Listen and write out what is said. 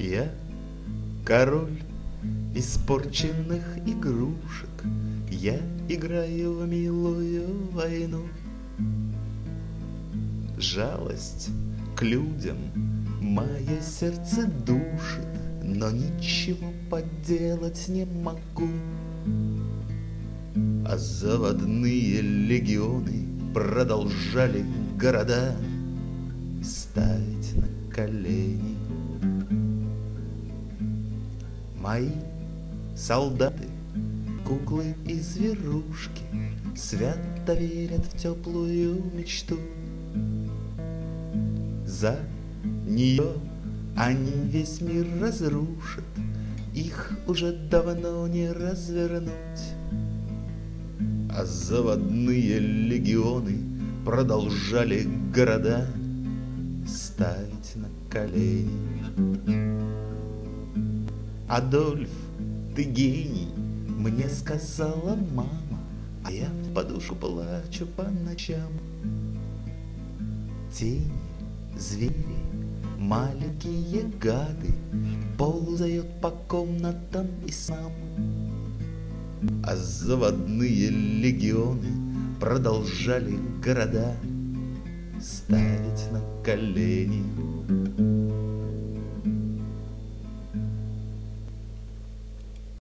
Я король испорченных игрушек, я играю в милую войну. Жалость к людям мое сердце душит, но ничего поделать не могу. А заводные легионы продолжали города ставить на колени. Мои солдаты, куклы и зверушки свято верят в теплую мечту. За нее они весь мир разрушат, их уже давно не развернуть. А заводные легионы продолжали города ставить на колени. Адольф, ты гений, мне сказала мама, а я в подушку плачу по ночам. Тени, звери, маленькие гады ползают по комнатам и снам. А заводные легионы продолжали города ставить на колени.